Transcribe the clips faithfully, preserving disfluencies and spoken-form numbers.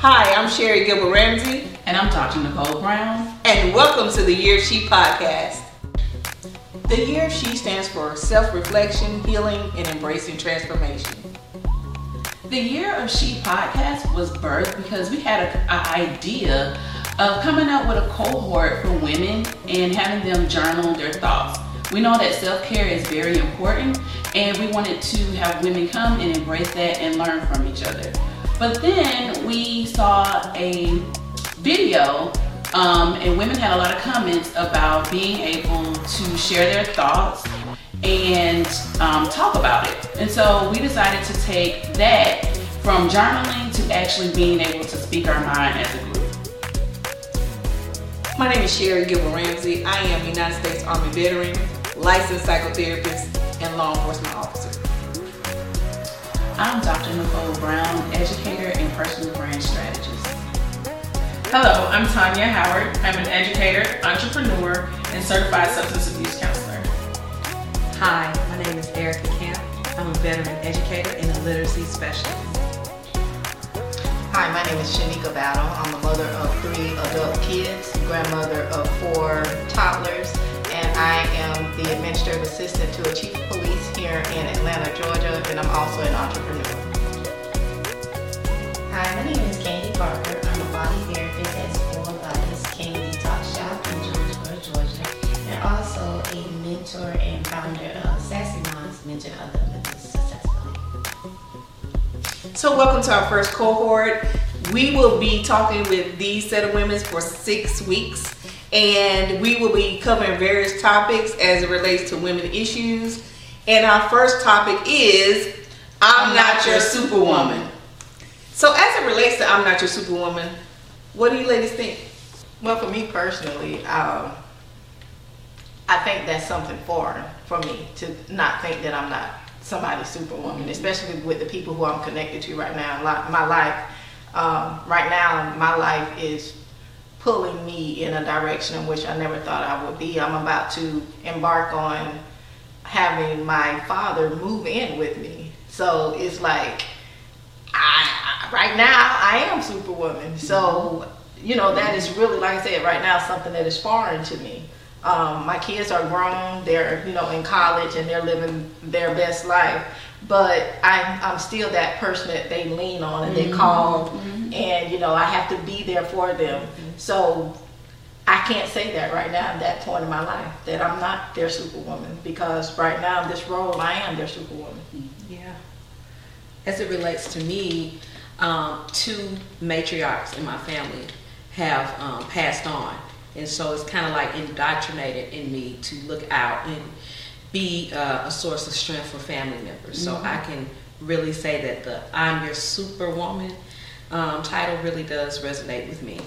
Hi, I'm Sherry Gilbert Ramsey. And I'm Doctor Nicole Brown. And welcome to the Year of She podcast. The Year of She stands for self-reflection, healing, and embracing transformation. The Year of She podcast was birthed because we had an idea of coming up with a cohort for women and having them journal their thoughts. We know that self-care is very important, and we wanted to have women come and embrace that and learn from each other. But then we saw a video um, and women had a lot of comments about being able to share their thoughts and um, talk about it. And so we decided to take that from journaling to actually being able to speak our mind as a group. My name is Sherry Gilbert Ramsey. I am a United States Army veteran, licensed psychotherapist, and law enforcement officer. I'm Doctor Nicole Brown, educator and personal brand strategist. Hello, I'm Tanya Howard. I'm an educator, entrepreneur, and certified substance abuse counselor. Hi, my name is Erica Camp. I'm a veteran educator and a literacy specialist. Hi, my name is Shanika Battle. I'm a mother of three adult kids, grandmother of four toddlers, and I am the administrative assistant to a chief of police here in Atlanta, Georgia, and I'm also an entrepreneur. Hi, my name is Candy Parker. I'm a body therapist at Four Bodies Candy Talk Shop in Jonesboro, Georgia, and also a mentor and founder of Sassy Moms Mentor Other Women Successfully. So welcome to our first cohort. We will be talking with these set of women for six weeks, and we will be covering various topics as it relates to women issues. And our first topic is I'm, I'm not, not your superwoman. So as it relates to I'm not your superwoman, what do you ladies think? Well, for me personally, um, I think that's something foreign for me to not think that I'm not somebody's superwoman, especially with the people who I'm connected to right now. My life, um, right now, my life is pulling me in a direction in which I never thought I would be. I'm about to embark on having my father move in with me. So it's like, I, right now, I am superwoman. So, you know, that is really, like I said, right now, something that is foreign to me. Um, my kids are grown, they're, you know, in college and they're living their best life. But I'm, I'm still that person that they lean on and they mm-hmm. call mm-hmm. and, you know, I have to be there for them. Mm-hmm. So I can't say that right now at that point in my life, that I'm not their superwoman, because right now in this role, I am their superwoman. Yeah. As it relates to me, um, two matriarchs in my family have um, passed on. And so it's kind of like indoctrinated in me to look out and be uh, a source of strength for family members. Mm-hmm. So I can really say that the I'm your superwoman um, title really does resonate with me.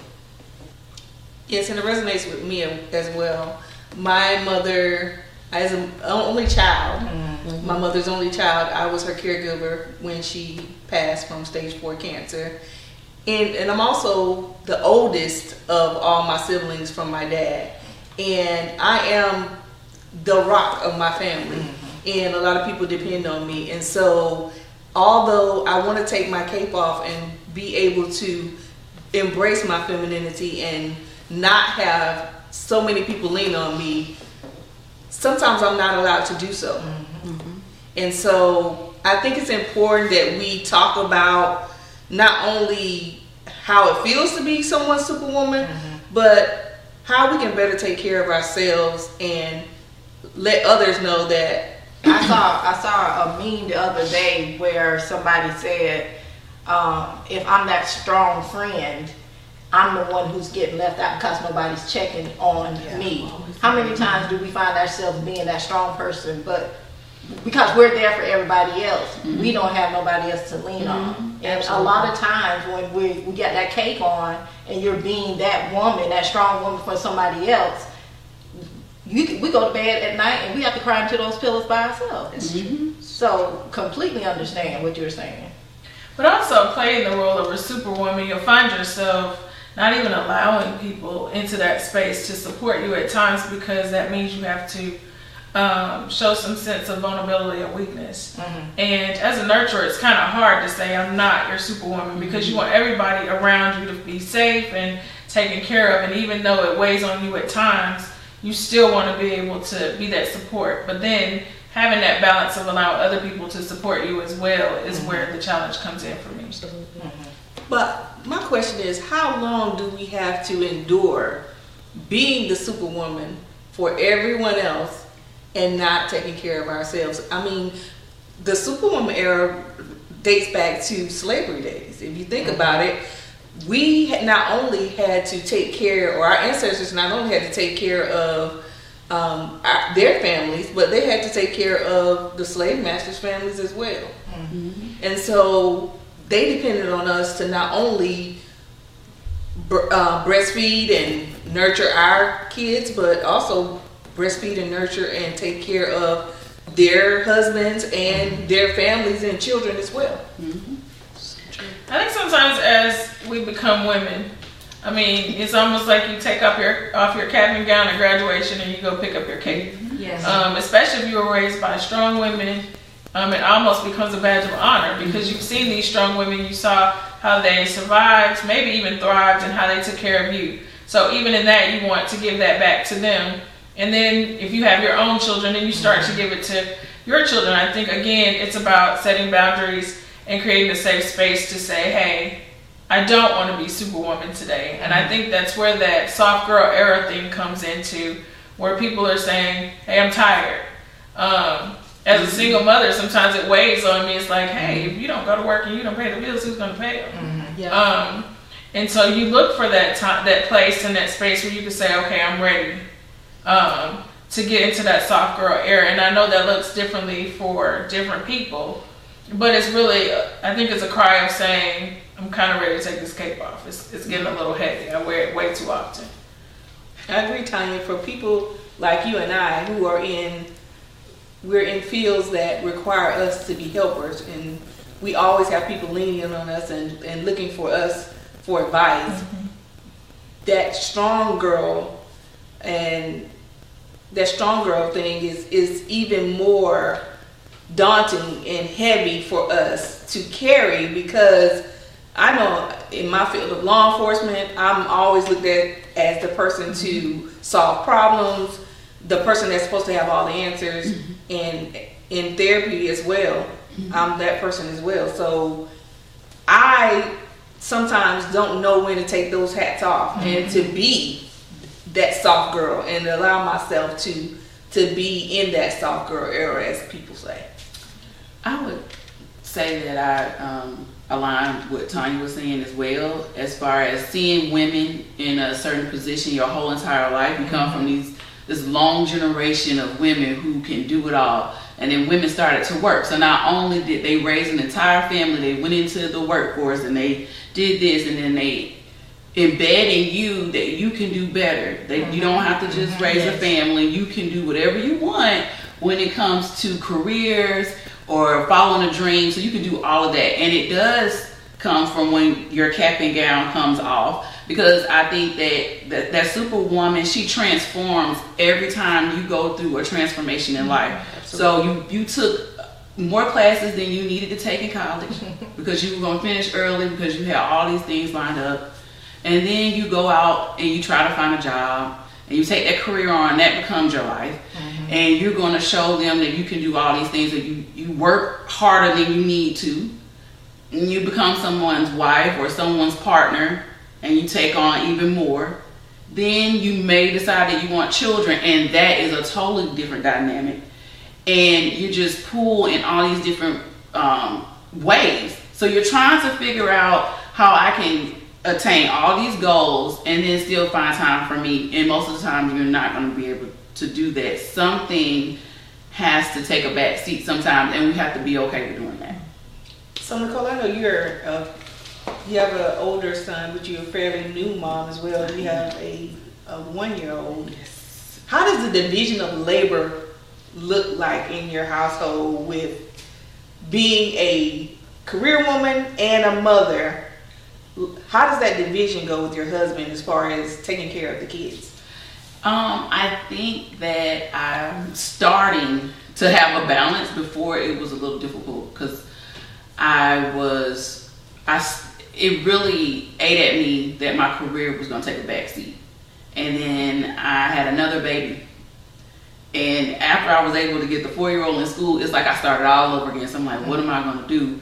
Yes, and it resonates with me as well. My mother, as an only child, mm-hmm. my mother's only child, I was her caregiver when she passed from stage four cancer. And, and I'm also the oldest of all my siblings from my dad. And I am the rock of my family. Mm-hmm. And a lot of people depend on me. And so although I want to take my cape off and be able to embrace my femininity and not have so many people lean on me, sometimes I'm not allowed to do so. Mm-hmm. And so I think it's important that we talk about not only how it feels to be someone's superwoman, mm-hmm. but how we can better take care of ourselves and let others know that. I saw I saw a meme the other day where somebody said, um, if I'm that strong friend, I'm the one who's getting left out because nobody's checking on yeah. me. How many times do we find ourselves being that strong person, but because we're there for everybody else, mm-hmm. we don't have nobody else to lean mm-hmm. on. And Absolutely. A lot of times when we, we get that cake on and you're being that woman, that strong woman for somebody else, you, we go to bed at night and we have to cry into those pillows by ourselves. Mm-hmm. So completely understand what you're saying. But also playing the role of a superwoman, you'll find yourself not even allowing people into that space to support you at times, because that means you have to um, show some sense of vulnerability or weakness. Mm-hmm. And as a nurturer, it's kind of hard to say I'm not your superwoman, because you want everybody around you to be safe and taken care of. And even though it weighs on you at times, you still want to be able to be that support. But then having that balance of allowing other people to support you as well is mm-hmm. where the challenge comes in for me. Mm-hmm. But my question is, how long do we have to endure being the superwoman for everyone else and not taking care of ourselves? I mean, the superwoman era dates back to slavery days. If you think mm-hmm. about it, we had not only had to take care, or our ancestors not only had to take care of um, our, their families, but they had to take care of the slave masters' families as well. Mm-hmm. And so they depended on us to not only uh, breastfeed and nurture our kids, but also breastfeed and nurture and take care of their husbands and mm-hmm. their families and children as well. Mm-hmm. I think sometimes as we become women, I mean, it's almost like you take off your off your cap and gown at graduation and you go pick up your cape. Yes. Um, especially if you were raised by strong women, um, it almost becomes a badge of honor, because you've seen these strong women, you saw how they survived, maybe even thrived, and how they took care of you. So even in that, you want to give that back to them. And then if you have your own children, then you start mm-hmm. to give it to your children. I think, again, it's about setting boundaries and creating a safe space to say, hey, I don't want to be superwoman today. And I think that's where that soft girl era thing comes into, where people are saying, hey, I'm tired. Um, as a single mother, sometimes it weighs on me. It's like, hey, if you don't go to work and you don't pay the bills, who's going to pay them? Mm-hmm. Yeah. Um, and so you look for that time, that place and that space where you can say, okay, I'm ready um, to get into that soft girl era. And I know that looks differently for different people. But it's really, I think it's a cry of saying, I'm kind of ready to take this cape off. It's, it's getting a little heavy. I wear it way too often. I agree, Tanya. For people like you and I who are in, we're in fields that require us to be helpers, and we always have people leaning on us and, and looking for us for advice. Mm-hmm. That strong girl and that strong girl thing is, is even more daunting and heavy for us to carry, because I know in my field of law enforcement, I'm always looked at as the person to solve problems, the person that's supposed to have all the answers, mm-hmm. and in therapy as well, mm-hmm. I'm that person as well. So I sometimes don't know when to take those hats off mm-hmm. and to be that soft girl and allow myself to to be in that soft girl era, as people say. I would say that I um, align with what Tanya was saying as well, as far as seeing women in a certain position your whole entire life. You come from these this long generation of women who can do it all, and then women started to work. So not only did they raise an entire family, they went into the workforce and they did this, and then they embed in you that you can do better. That mm-hmm. you don't have to just mm-hmm. raise yes. a family. You can do whatever you want when it comes to careers or following a dream. So you can do all of that. And it does come from when your cap and gown comes off, because I think that that, that superwoman, she transforms every time you go through a transformation in life. Absolutely. So you, you took more classes than you needed to take in college because you were going to finish early, because you had all these things lined up. And then you go out and you try to find a job, and you take that career on, and that becomes your life. Mm-hmm. And you're going to show them that you can do all these things, that you, you work harder than you need to. And you become someone's wife or someone's partner, and you take on even more. Then you may decide that you want children, and that is a totally different dynamic. And you just pull in all these different um, ways. So you're trying to figure out how I can attain all these goals and then still find time for me. And most of the time you're not going to be able to do that. Something has to take a back seat sometimes, and we have to be okay with doing that. So Nicole, I know you're uh, you have an older son, but you're a fairly new mom as well. You have a, a one-year-old. Yes. How does the division of labor look like in your household with being a career woman and a mother? How does that division go with your husband as far as taking care of the kids? Um, I think that I'm starting to have a balance. Before it was a little difficult because I was, I, it really ate at me that my career was going to take a backseat. And then I had another baby. And after I was able to get the four-year-old in school, it's like I started all over again. So I'm like, what am I going to do?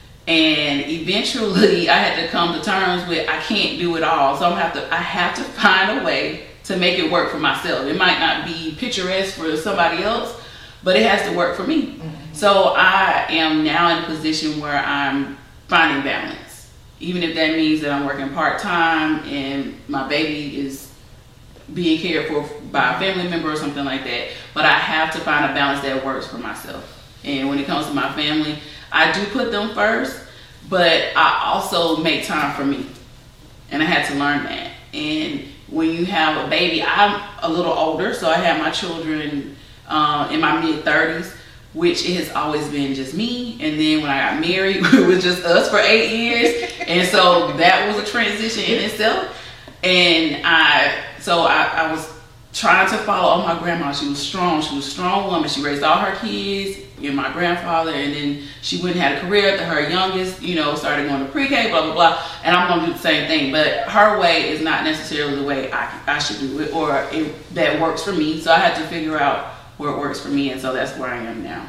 And eventually I had to come to terms with I can't do it all. So I'm have to, I have to find a way to make it work for myself. It might not be picturesque for somebody else, but it has to work for me. Mm-hmm. So I am now in a position where I'm finding balance. Even if that means that I'm working part-time and my baby is being cared for by a family member or something like that. But I have to find a balance that works for myself. And when it comes to my family, I do put them first, but I also make time for me. And I had to learn that. And when you have a baby, I'm a little older, so I have my children uh, in my mid thirties, which it has always been just me. And then when I got married, it was just us for eight years. And so that was a transition in itself. And I, so I, I was trying to follow my grandma. She was strong. She was a strong woman. She raised all her kids and my grandfather. And then she went and had a career after her youngest, you know, started going to pre-K, blah, blah, blah. And I'm going to do the same thing. But her way is not necessarily the way I, I should do it or it, that works for me. So I had to figure out where it works for me. And so that's where I am now.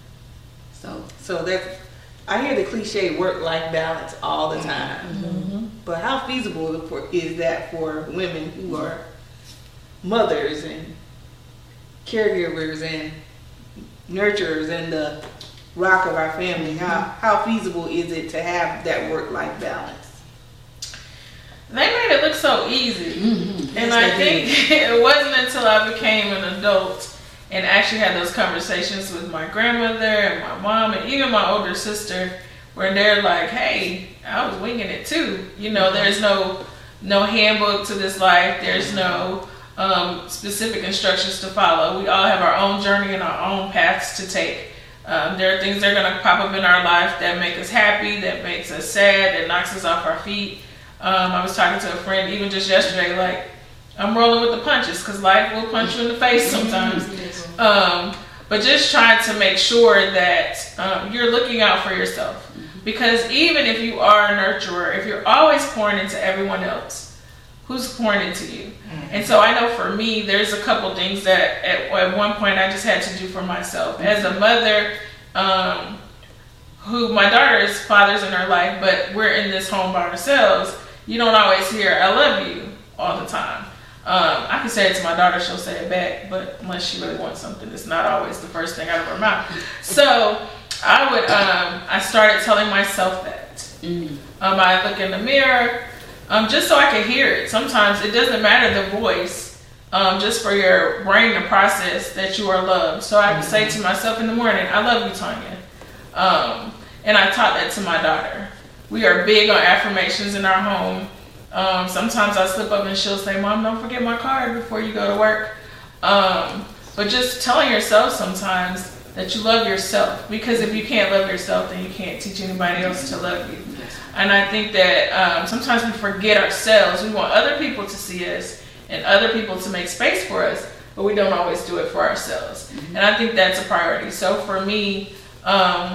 So, so that's, I hear the cliche work-life balance all the time. Mm-hmm. But how feasible is that for women who are mothers and caregivers and nurturers and the rock of our family? How how feasible is it to have that work-life balance? They made it look so easy. Mm-hmm. And yes, I think it wasn't until I became an adult and actually had those conversations with my grandmother and my mom and even my older sister where they're like, hey, I was winging it too. You know, there's no no handbook to this life. There's no um, specific instructions to follow. We all have our own journey and our own paths to take. Um, there are things that are going to pop up in our life that make us happy, that makes us sad, that knocks us off our feet. Um, I was talking to a friend even just yesterday, like, I'm rolling with the punches because life will punch you in the face sometimes. Um, but just trying to make sure that um, you're looking out for yourself. Because even if you are a nurturer, if you're always pouring into everyone else, who's pouring into you? Mm-hmm. And so I know for me, there's a couple things that at, at one point I just had to do for myself. Mm-hmm. As a mother, um, who my daughter's father's in her life, but we're in this home by ourselves, you don't always hear, I love you all the time. Um, I can say it to my daughter, she'll say it back, but unless she really wants something, it's not always the first thing out of her mouth. So I would, um, I started telling myself that. Mm. Um, I look in the mirror, um, just so I can hear it. Sometimes it doesn't matter the voice, um, just for your brain to process that you are loved. So I would mm-hmm. say to myself in the morning, I love you, Tanya. Um, and I taught that to my daughter. We are big on affirmations in our home. Um, sometimes I slip up and she'll say, Mom, don't forget my card before you go to work. Um, but just telling yourself sometimes that you love yourself, because if you can't love yourself, then you can't teach anybody else to love you. And I think that um, sometimes we forget ourselves. We want other people to see us and other people to make space for us, but we don't always do it for ourselves. Mm-hmm. And I think that's a priority. So for me, um,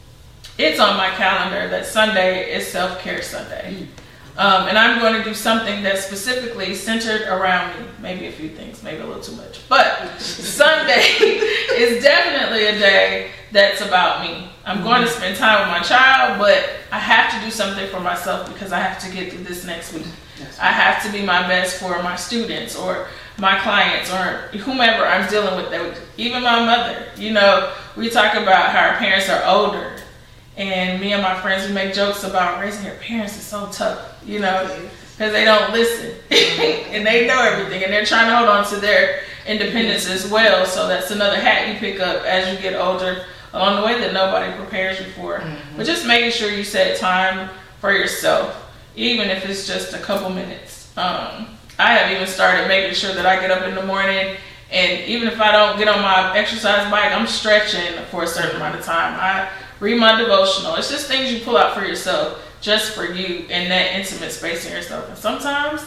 it's on my calendar that Sunday is self-care Sunday. Mm-hmm. Um, and I'm going to do something that's specifically centered around me. Maybe a few things, maybe a little too much. But Sunday is definitely a day that's about me. I'm mm-hmm. going to spend time with my child, but I have to do something for myself because I have to get through this next week. Right. I have to be my best for my students or my clients or whomever I'm dealing with. Even my mother. You know, we talk about how our parents are older. And me and my friends, we make jokes about raising your parents is so tough, you know, because they don't listen and they know everything and they're trying to hold on to their independence as well. So that's another hat you pick up as you get older along the way that nobody prepares you for. Mm-hmm. But just making sure you set time for yourself, even if it's just a couple minutes. Um, I have even started making sure that I get up in the morning, and even if I don't get on my exercise bike, I'm stretching for a certain amount of time. I read my devotional. It's just things you pull out for yourself, just for you in that intimate space in yourself. And sometimes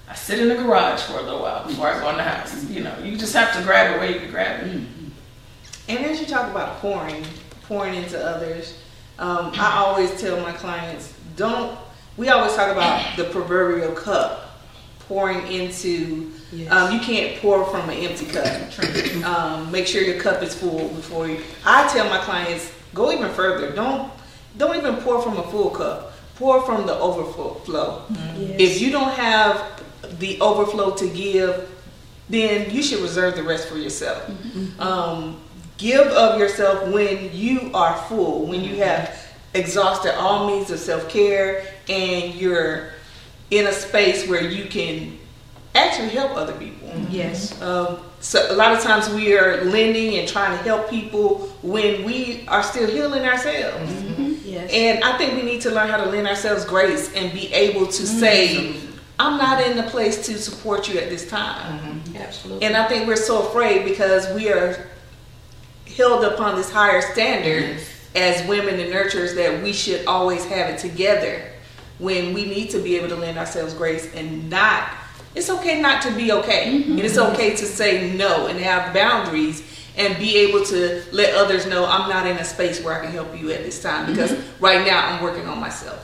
I sit in the garage for a little while before I go in the house. You know, you just have to grab it where you can grab it. And as you talk about pouring, pouring into others, um, I always tell my clients, don't, we always talk about the proverbial cup, pouring into, yes. um, you can't pour from an empty cup. um, make sure your cup is full before you, I tell my clients, go even further. Don't, don't even pour from a full cup. Pour from the overflow. Mm-hmm. Yes. If you don't have the overflow to give, then you should reserve the rest for yourself. Mm-hmm. Um, give of yourself when you are full, when you have exhausted all means of self-care and you're in a space where you can actually help other people. Mm-hmm. Yes. Um, so a lot of times we are lending and trying to help people when we are still healing ourselves. Mm-hmm. Yes. And I think we need to learn how to lend ourselves grace and be able to mm-hmm. say, I'm not in the place to support you at this time. Mm-hmm. Absolutely. And I think we're so afraid because we are held upon this higher standard yes. as women and nurturers that we should always have it together, when we need to be able to lend ourselves grace and not, it's okay not to be okay. Mm-hmm. And it's okay to say no and have boundaries and be able to let others know I'm not in a space where I can help you at this time because mm-hmm. right now I'm working on myself.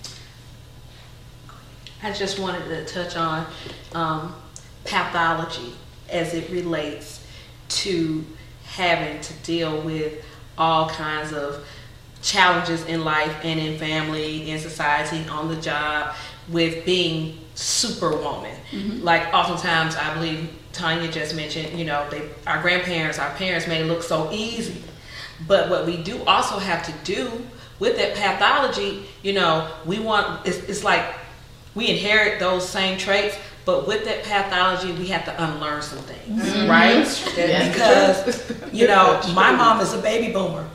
I just wanted to touch on um, pathology as it relates to having to deal with all kinds of challenges in life and in family, in society, on the job, with being superwoman. Mm-hmm. Like oftentimes I believe Tanya just mentioned, you know, they, our grandparents, our parents made it look so easy. But what we do also have to do with that pathology, you know, we want, it's, it's like we inherit those same traits, but with that pathology, we have to unlearn some things, mm-hmm. right? Yeah. Because, you know, my mom is a baby boomer.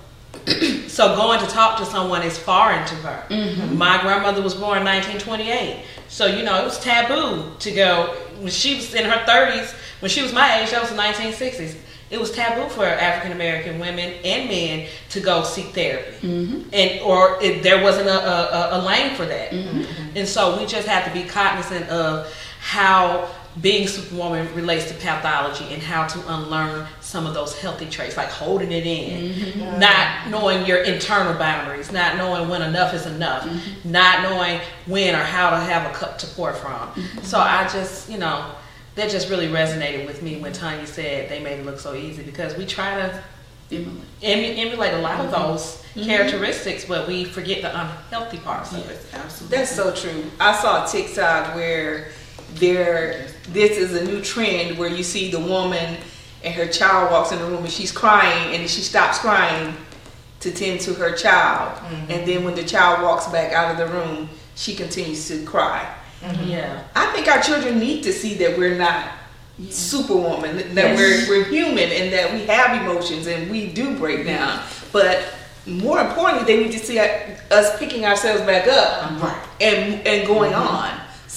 So going to talk to someone is foreign to her. Mm-hmm. My grandmother was born in nineteen twenty-eight. So, you know, it was taboo to go, when she was in her thirties, when she was my age, that was the nineteen sixties. It was taboo for African American women and men to go seek therapy. Mm-hmm. And or it, there wasn't a, a, a lane for that. Mm-hmm. And so we just have to be cognizant of how being superwoman relates to pathology and how to unlearn some of those healthy traits, like holding it in, mm-hmm. not knowing your internal boundaries, not knowing when enough is enough, mm-hmm. not knowing when or how to have a cup to pour from. Mm-hmm. So I just, you know, that just really resonated with me when Tanya said they made it look so easy, because we try to emulate, emulate a lot mm-hmm. of those mm-hmm. characteristics, but we forget the unhealthy parts of it. Absolutely. That's so true. I saw a TikTok where there, this is a new trend where you see the woman and her child walks in the room and she's crying and she stops crying to tend to her child. Mm-hmm. And then when the child walks back out of the room, she continues to cry. Mm-hmm. Yeah, I think our children need to see that we're not yeah. superwoman, that yes. we're, we're human and that we have emotions and we do break down. But more importantly, they need to see us picking ourselves back up right. and, and going mm-hmm. on.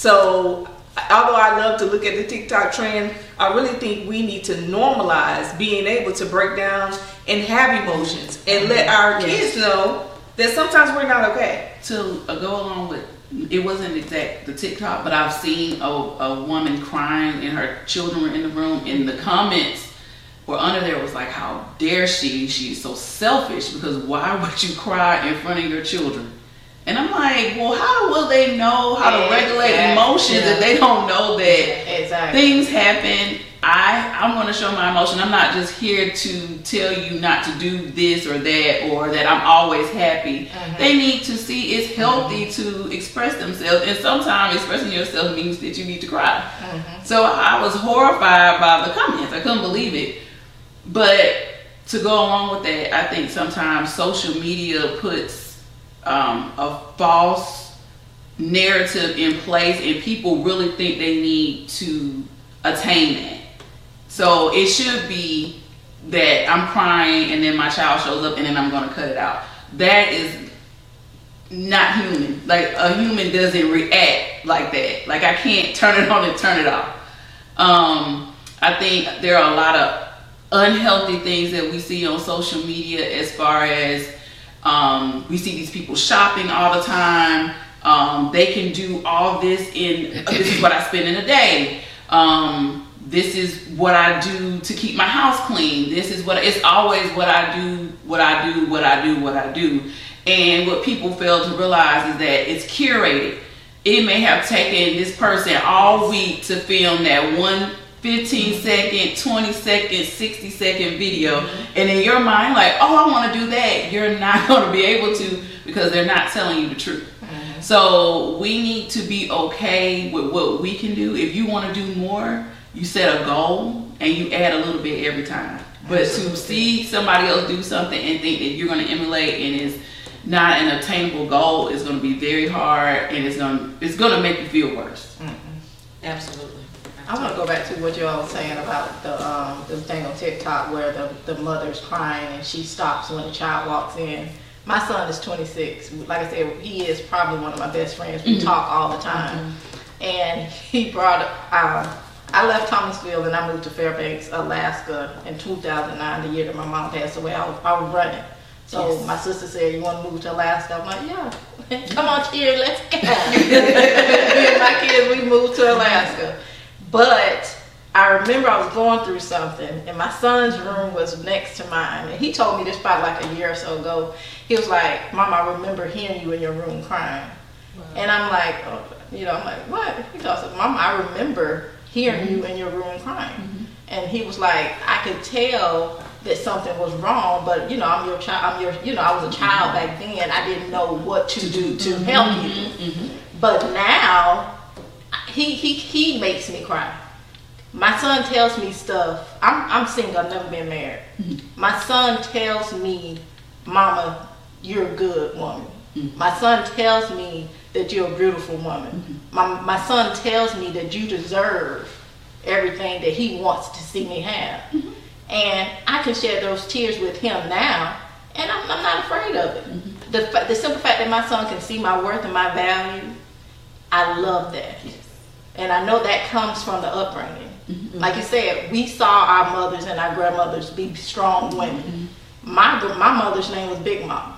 So although I love to look at the TikTok trend, I really think we need to normalize being able to break down and have emotions and let our yes. kids know that sometimes we're not okay. To uh, go along with, it wasn't exact the TikTok, but I've seen a, a woman crying and her children were in the room, and the comments were under there was like, how dare she, she's so selfish, because why would you cry in front of your children? And I'm like, well, how will they know how to regulate exactly. emotions yeah. if they don't know that exactly. things happen? I, I'm going to show my emotion. I'm not just here to tell you not to do this or that, or that I'm always happy. Mm-hmm. They need to see it's healthy mm-hmm. to express themselves. And sometimes expressing yourself means that you need to cry. Mm-hmm. So I was horrified by the comments. I couldn't believe it. But to go along with that, I think sometimes social media puts Um, a false narrative in place, and people really think they need to attain that. So it should be that I'm crying and then my child shows up and then I'm going to cut it out. That is not human. Like, a human doesn't react like that. Like, I can't turn it on and turn it off. Um, I think there are a lot of unhealthy things that we see on social media, as far as Um, we see these people shopping all the time. Um, they can do all this in, this is what I spend in a day. Um, this is what I do to keep my house clean. This is what, it's always what I do, what I do, what I do, what I do. And what people fail to realize is that it's curated. It may have taken this person all week to film that one fifteen second, twenty second, sixty second video. Mm-hmm. And in your mind, like, oh, I want to do that. You're not going to be able to, because they're not telling you the truth. Mm-hmm. So we need to be okay with what we can do. If you want to do more, you set a goal and you add a little bit every time. But Absolutely. To see somebody else do something and think that you're going to emulate and is not an attainable goal is going to be very hard, and it's going to, it's going to make you feel worse. Mm-hmm. Absolutely. I want to go back to what you all were saying about the um, the thing on TikTok where the, the mother's crying and she stops when the child walks in. My son is twenty-six. Like I said, he is probably one of my best friends. We mm-hmm. talk all the time. Mm-hmm. And he brought, um, I left Thomasville and I moved to Fairbanks, Alaska in two thousand nine, the year that my mom passed away. I was, I was running. So yes. My sister said, you want to move to Alaska? I'm like, yeah. Come on, cheer, let's go. Me and my kids, we moved to Alaska. But I remember I was going through something, and my son's room was next to mine. And he told me this probably like a year or so ago. He was like, Mom, I remember hearing you in your room crying. Wow. And I'm like, oh, you know, I'm like, what? He goes, Mom, I remember hearing mm-hmm. you in your room crying. Mm-hmm. And he was like, I could tell that something was wrong, but you know, I'm your child. I'm your, you know, I was a child mm-hmm. back then. I didn't know what to do to mm-hmm. help you. Mm-hmm. But now, he he he makes me cry. My son tells me stuff. I'm I'm single. I've never been married. Mm-hmm. My son tells me, Mama, you're a good woman. Mm-hmm. My son tells me that you're a beautiful woman. Mm-hmm. My my son tells me that you deserve everything that he wants to see me have. Mm-hmm. And I can share those tears with him now, and I'm, I'm not afraid of it. Mm-hmm. The, the simple fact that my son can see my worth and my value, I love that. Yes. And I know that comes from the upbringing. Mm-hmm. Like you said, we saw our mothers and our grandmothers be strong women. Mm-hmm. My, my mother's name was Big Mama.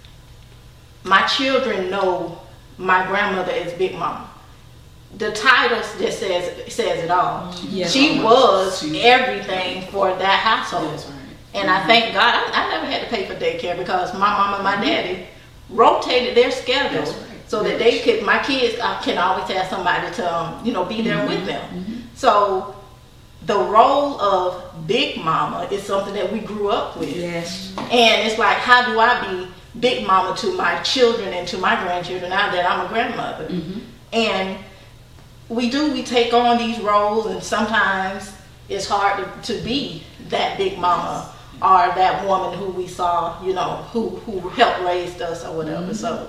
My children know my grandmother as Big Mama. The title just says says it all. Yes, she was she, everything for that household. Yes, right. And mm-hmm. I thank God I, I never had to pay for daycare because my mom and my daddy rotated their schedule right. so that they could, my kids uh, can always have somebody to um, you know, be there mm-hmm. with them. Mm-hmm. So the role of Big Mama is something that we grew up with. Yes. And it's like, how do I be Big Mama to my children and to my grandchildren now that I'm a grandmother? Mm-hmm. And we do, we take on these roles, and sometimes it's hard to, to be that Big Mama or that woman who we saw, you know, who, who helped raise us or whatever. Mm-hmm. So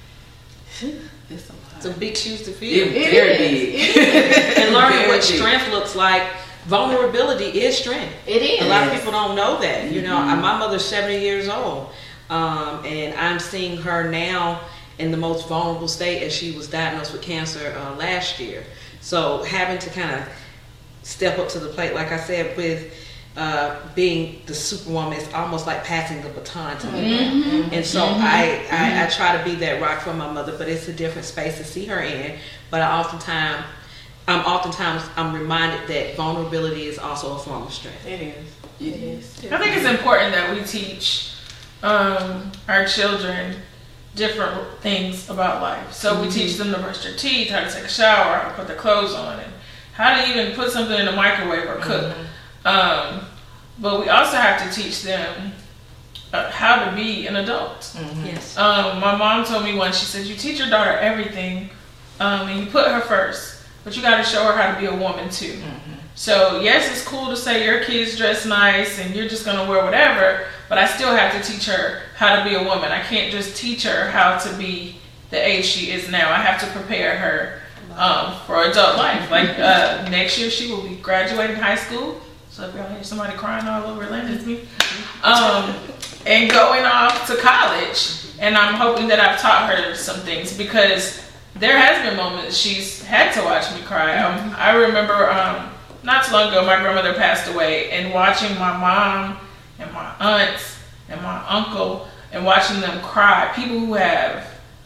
it's some big shoes to fill. It, it very big. And learning what strength looks like. Vulnerability is strength. It is. A lot of people don't know that. You know, mm-hmm. my mother's seventy years old, um, and I'm seeing her now in the most vulnerable state as she was diagnosed with cancer uh, last year. So having to kind of step up to the plate, like I said, with uh, being the superwoman, it's almost like passing the baton to me. Mm-hmm. And so mm-hmm. I, I, mm-hmm. I try to be that rock for my mother, but it's a different space to see her in. But I oftentimes, I'm oftentimes I'm reminded that vulnerability is also a form of strength. It is. It is. I think it's important that we teach um, our children different things about life. So mm-hmm. we teach them to brush their teeth, how to take a shower, how to put their clothes on, and how to even put something in the microwave or cook. Mm-hmm. Um, but we also have to teach them uh, how to be an adult. Mm-hmm. Yes. Um, my mom told me once, she said, you teach your daughter everything um, and you put her first, but you got to show her how to be a woman too. Mm-hmm. So yes, it's cool to say your kids dress nice and you're just going to wear whatever, but I still have to teach her how to be a woman. I can't just teach her how to be the age she is now. I have to prepare her um, for adult life. Like uh, next year she will be graduating high school. So if y'all hear somebody crying all over land, it's me. Um, and going off to college. And I'm hoping that I've taught her some things, because there has been moments she's had to watch me cry. Um, I remember um, not too long ago, my grandmother passed away, and watching my mom and my aunts and my uncle and watching them cry, people who have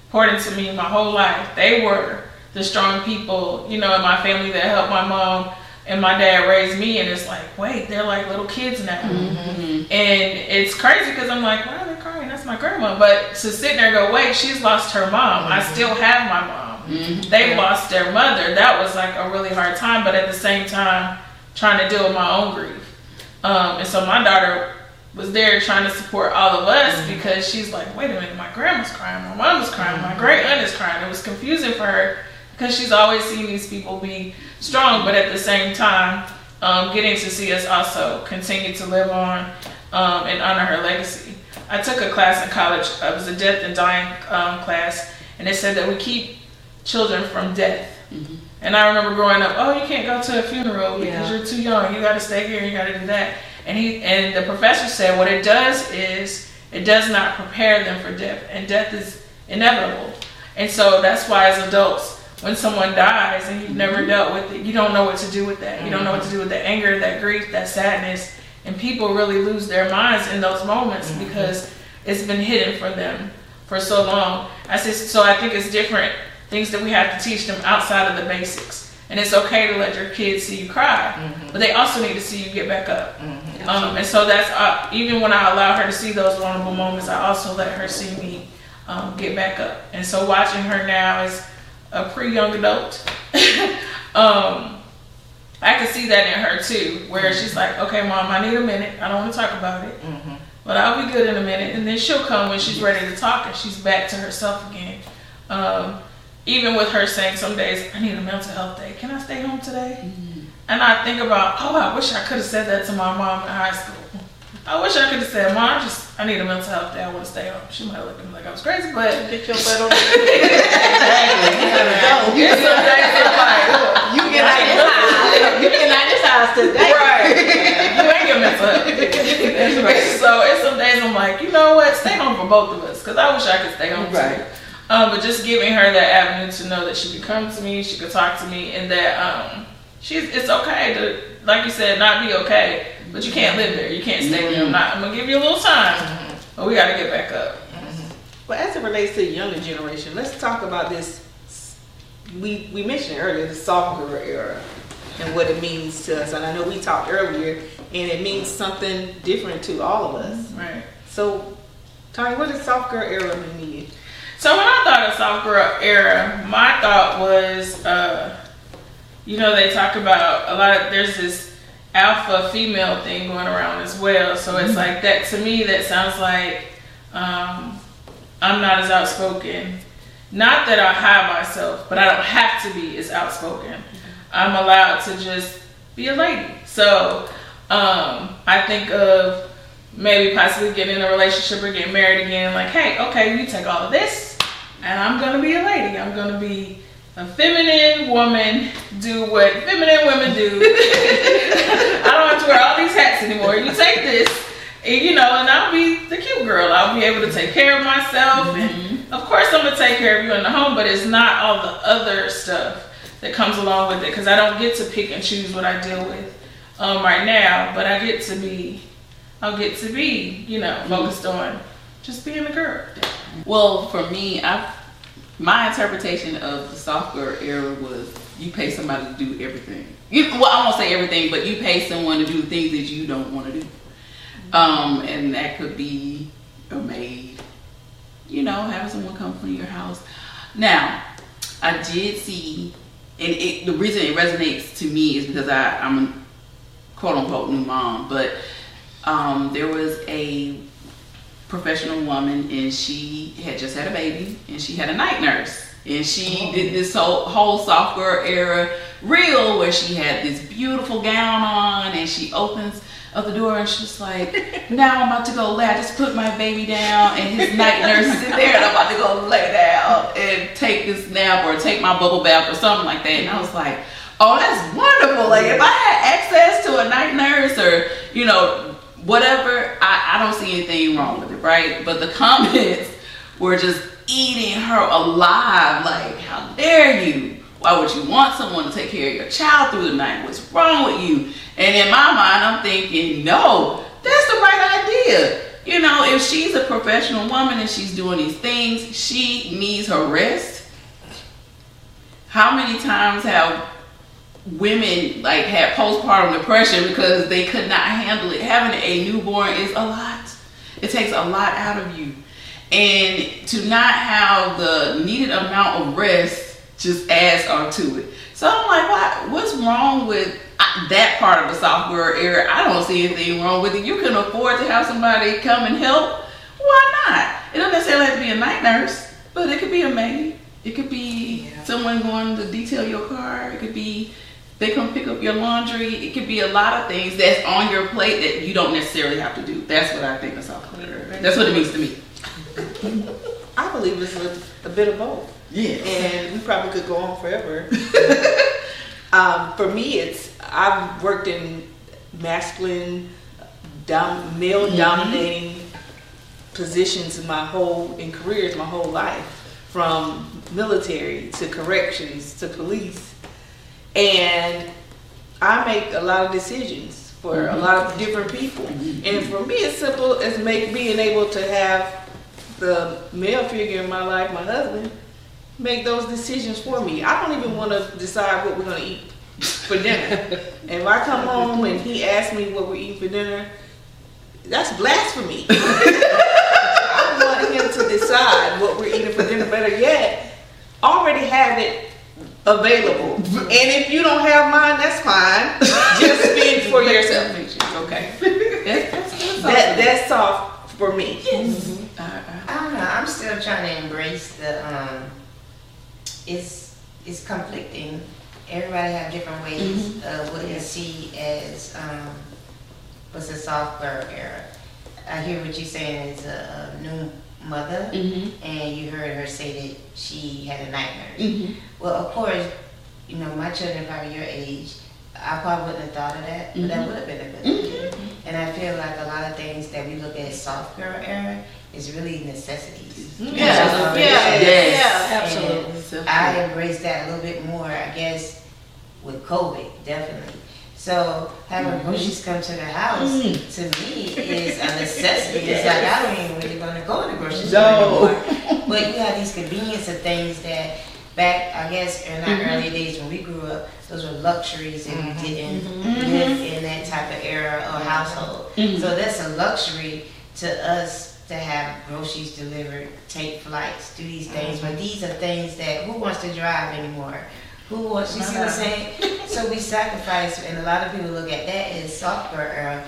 poured into me my whole life. They were the strong people, you know, in my family that helped my mom and my dad raise me. And it's like, wait, they're like little kids now. Mm-hmm. And it's crazy because I'm like, why are they crying? That's my grandma. But to sit there and go, wait, she's lost her mom. Mm-hmm. I still have my mom. Mm-hmm. They lost their mother. That was like a really hard time. But at the same time, trying to deal with my own grief. Um, and so my daughter was there trying to support all of us mm-hmm. because she's like, wait a minute, my grandma's crying, my mom is crying, my great aunt is crying. It was confusing for her because she's always seen these people be strong, but at the same time, um, getting to see us also continue to live on um, and honor her legacy. I took a class in college. It was a death and dying um, class, and it said that we keep children from death. Mm-hmm. And I remember growing up, oh, you can't go to a funeral because yeah. you're too young. You got to stay here. You got to do that. And he and the professor said what it does is it does not prepare them for death, and death is inevitable. And so that's why as adults, when someone dies and you've never dealt with it, you don't know what to do with that. You don't know what to do with the anger, that grief, that sadness. And people really lose their minds in those moments mm-hmm. because it's been hidden from them for so long. I said, so I think it's different things that we have to teach them outside of the basics. And it's okay to let your kids see you cry, mm-hmm. but they also need to see you get back up. Mm-hmm. Um, and so that's, uh, even when I allow her to see those vulnerable moments, I also let her see me um, get back up. And so watching her now as a pre-young adult, um, I can see that in her too, where mm-hmm. she's like, okay, Mom, I need a minute. I don't want to talk about it, mm-hmm. but I'll be good in a minute. And then she'll come when she's ready to talk and she's back to herself again. Um, even with her saying some days, I need a mental health day. Can I stay home today? Mm-hmm. And I think about, oh, I wish I could have said that to my mom in high school. I wish I could have said, Mom, just I need a mental health day. I want to stay home. She might have looked at me like I was crazy, but get your butt on the exactly. You gotta go. You get some days like, you get out this house. You get out this house today. Right. You ain't get mental health. That's right. So it's some days I'm like, you know what? Stay home for both of us, because I wish I could stay home right. too. Um, but just giving her that avenue to know that she could come to me, she could talk to me, and that um, she's it's okay to, like you said, not be okay. But you can't live there. You can't stay mm-hmm. there. I'm, not, I'm gonna give you a little time, mm-hmm. but we got to get back up. Mm-hmm. Well, as it relates to the younger generation, let's talk about this. We we mentioned earlier the soft girl era and what it means to us, and I know we talked earlier, and it means something different to all of us. Right. So, Tony, what does soft girl era mean to you? So when I thought of soft girl era, my thought was, uh, you know, they talk about a lot of, there's this alpha female thing going around as well. So it's like that, to me, that sounds like um, I'm not as outspoken. Not that I hide myself, but I don't have to be as outspoken. I'm allowed to just be a lady. So um, I think of maybe possibly getting in a relationship or getting married again. Like, hey, okay, you take all of this, and I'm going to be a lady. I'm going to be a feminine woman, do what feminine women do. I don't have to wear all these hats anymore. You take this, and, you know, and I'll be the cute girl. I'll be able to take care of myself. Mm-hmm. And of course, I'm going to take care of you in the home, but it's not all the other stuff that comes along with it, because I don't get to pick and choose what I deal with um, right now, but I get to be, I'll get to be, you know, focused on just being a girl. Well, for me, I've my interpretation of the soft girl era was you pay somebody to do everything. You, well, I won't say everything, but you pay someone to do things that you don't want to do. Um, and that could be a maid, you know, having someone come clean your house. Now, I did see, and it, the reason it resonates to me is because I, I'm a quote unquote new mom, but um, there was a professional woman, and she had just had a baby, and she had a night nurse, and she oh. did this whole, whole soft girl era reel where she had this beautiful gown on, and she opens up the door and she's like, now I'm about to go lay, I just put my baby down, and his night nurse is in there, and I'm about to go lay down and take this nap or take my bubble bath or something like that. And I was like, oh, that's wonderful. Like, if I had access to a night nurse or, you know, whatever, I, I don't see anything wrong with it, right? But the comments were just eating her alive. Like, how dare you? Why would you want someone to take care of your child through the night? What's wrong with you? And in my mind, I'm thinking, no, that's the right idea. you know, if she's a professional woman and she's doing these things, she needs her rest. How many times have women like had postpartum depression because they could not handle it? Having a newborn is a lot. It takes a lot out of you. And to not have the needed amount of rest just adds on to it. So I'm like, what, what's wrong with that part of the software area? I don't see anything wrong with it. You can afford to have somebody come and help. Why not? It doesn't necessarily have to be a night nurse, but it could be a maid. It could be yeah. someone going to detail your car. It could be they come pick up your laundry. It could be a lot of things that's on your plate that you don't necessarily have to do. That's what I think of software. That's what it means to me. I believe it's a, a bit of both. Yeah. And we probably could go on forever. um, for me, it's, I've worked in masculine, dom, male-dominating mm-hmm. positions in my whole, in careers my whole life, from military to corrections to police. And I make a lot of decisions for mm-hmm. a lot of different people. Mm-hmm. And for me, it's simple as make, being able to have the male figure in my life, my husband, make those decisions for me. I don't even want to decide what we're going to eat for dinner. And if I come home and he asks me what we're eating for dinner, that's blasphemy. I want him to decide what we're eating for dinner. Better yet, already have it available. And if you don't have mine, that's fine. Just spend for yourself. Okay. that, that's soft for me. Yes. Mm-hmm. I don't know. I'm still trying to embrace the. Um, it's it's conflicting. Everybody have different ways mm-hmm. of what they see as um, what's the software era. I hear what you're saying is a, a new mother, mm-hmm. and you heard her say that she had a night nurse. Mm-hmm. Well, of course, you know my children are probably your age. I probably wouldn't have thought of that, but mm-hmm. that would have been a good idea. Mm-hmm. And I feel like a lot of things that we look at as software era is really necessities. Yeah, yeah, yeah, yeah, absolutely. And I embrace that a little bit more, I guess, with COVID, definitely. So having mm-hmm. groceries come to the house, mm. to me, is a necessity. It's like I don't even really want to go to the grocery store no. anymore. But you have these convenience of things that back, I guess, in our mm-hmm. early days when we grew up, those were luxuries and mm-hmm. we didn't mm-hmm. live in that type of era or household. Mm-hmm. So that's a luxury to us to have groceries delivered, take flights, do these things. Mm-hmm. But these are things that, who wants to drive anymore? Who wants, you see what I'm saying? So we sacrifice, and a lot of people look at that as software era.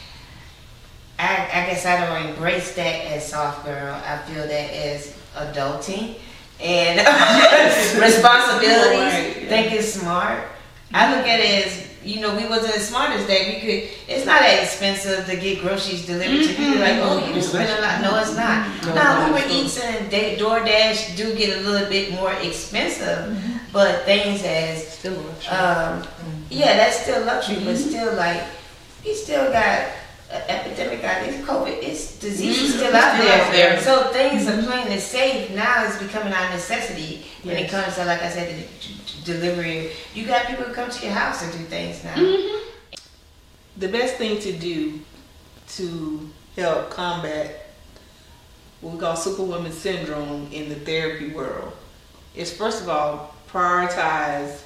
I, I guess I don't embrace that as software. I feel that as adulting and responsibilities, right, yeah. Thinking smart. I look at it as, you know, we wasn't as smart as that. We could, it's not that expensive to get groceries delivered mm-hmm. to people. Like, oh, you spend a lot. No, it's not. Mm-hmm. Now, Uber Eats and DoorDash do get a little bit more expensive, mm-hmm. but things as, still luxury. Um, mm-hmm. yeah, that's still luxury, mm-hmm. but still like, we still got an epidemic out there. COVID, it's disease is still out there. there. So things mm-hmm. are plain and safe. Now it's becoming our necessity when yes. it comes to, like I said, the delivery. You got people who come to your house and do things now. Mm-hmm. The best thing to do to help combat what we call superwoman syndrome in the therapy world is, first of all, prioritize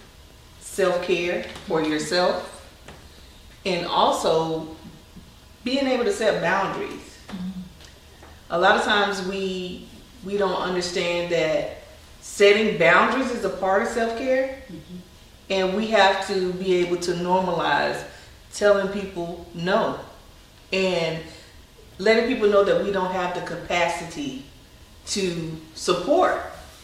self-care for yourself, and also being able to set boundaries. Mm-hmm. A lot of times we we don't understand that setting boundaries is a part of self-care, mm-hmm. and we have to be able to normalize telling people no and letting people know that we don't have the capacity to support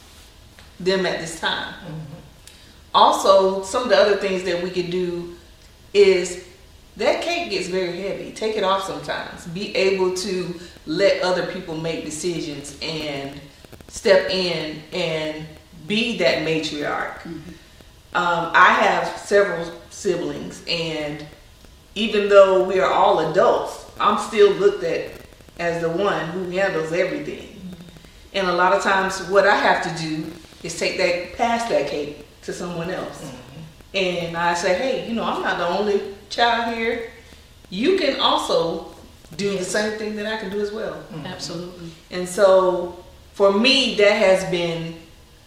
them at this time. Mm-hmm. Also, some of the other things that we could do is, that cake gets very heavy. Take it off sometimes. Be able to let other people make decisions and step in and be that matriarch. Mm-hmm. Um, I have several siblings, and even though we are all adults, I'm still looked at as the one who handles everything. Mm-hmm. And a lot of times what I have to do is take that, pass that cake to someone else. Mm-hmm. And I say, hey, you know, I'm not the only child here. You can also do the same thing that I can do as well. Mm-hmm. Absolutely. And so for me, that has been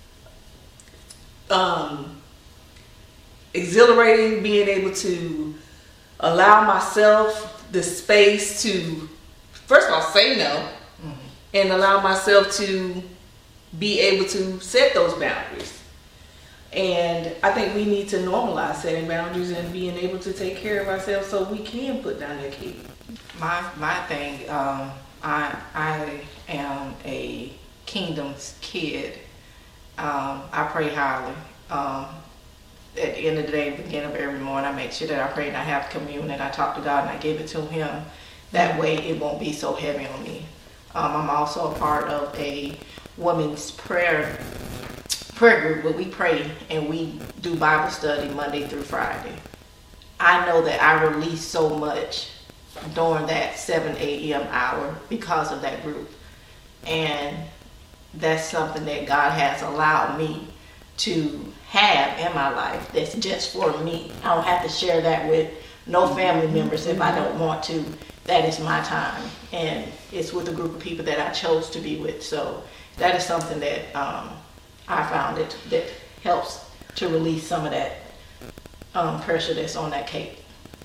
um, exhilarating, being able to allow myself the space to, first of all, say no, mm-hmm. and allow myself to be able to set those boundaries. And I think we need to normalize setting boundaries and being able to take care of ourselves so we can put down that cape. My my thing, um, I I am a kingdom's kid. Um, I pray highly. Um, at the end of the day, beginning of every morning, I make sure that I pray and I have communion and I talk to God and I give it to Him. That way, it won't be so heavy on me. Um, I'm also a part of a women's prayer prayer group where we pray and we do Bible study Monday through Friday. I know that I release so much during that seven a.m. hour because of that group. And that's something that God has allowed me to have in my life that's just for me. I don't have to share that with no family members if I don't want to. That is my time. And it's with a group of people that I chose to be with. So that is something that um, I found it that helps to release some of that um, pressure that's on that cape.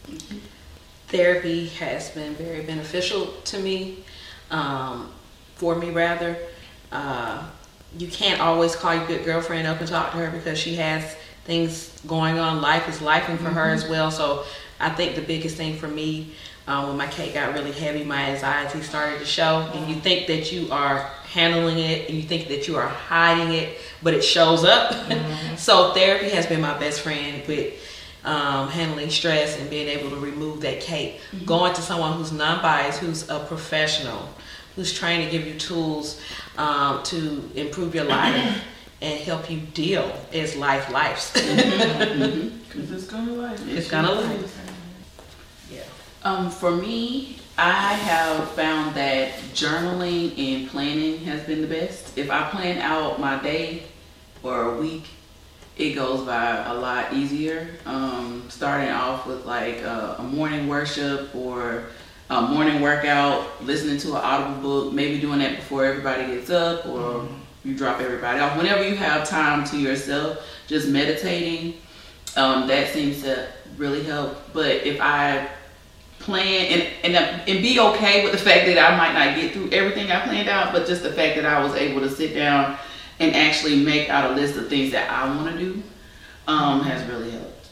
Therapy has been very beneficial to me, um, for me rather. Uh, you can't always call your good girlfriend up and talk to her because she has things going on. Life is lifing for mm-hmm. her as well. So I think the biggest thing for me, um, when my cape got really heavy, my anxiety started to show. And you think that you are handling it and you think that you are hiding it, but it shows up. Mm-hmm. So therapy has been my best friend with um, handling stress and being able to remove that cape. Mm-hmm. Going to someone who's non-biased, who's a professional, who's trying to give you tools um, to improve your life and help you deal as life lives. Mm-hmm. Because it's gonna life. It's gonna life. Yeah. Um, for me, I have found that journaling and planning has been the best. If I plan out my day or a week, it goes by a lot easier. Um, starting off with like a, a morning worship or a morning workout, listening to an audible book, maybe doing that before everybody gets up or mm-hmm. you drop everybody off. Whenever you have time to yourself, just meditating, um, that seems to really help. But if I plan and, and and be okay with the fact that I might not get through everything I planned out, but just the fact that I was able to sit down and actually make out a list of things that I want to do um, has really helped.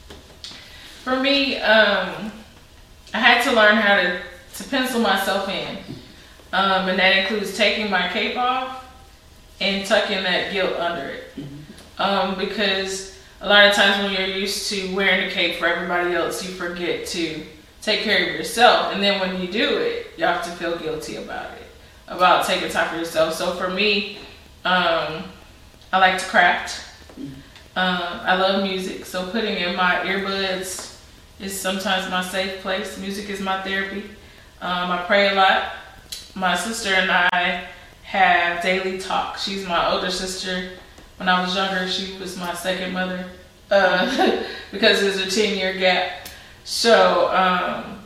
For me, um, I had to learn how to, to pencil myself in, um, and that includes taking my cape off and tucking that guilt under it. Mm-hmm. um, because a lot of times when you're used to wearing a cape for everybody else, you forget to take care of yourself, and then when you do it, you have to feel guilty about it, about taking time for yourself. So for me, um, I like to craft. Um, I love music, so putting in my earbuds is sometimes my safe place. Music is my therapy. Um, I pray a lot. My sister and I have daily talk. She's my older sister. When I was younger, she was my second mother uh, because there's a ten year gap. So um,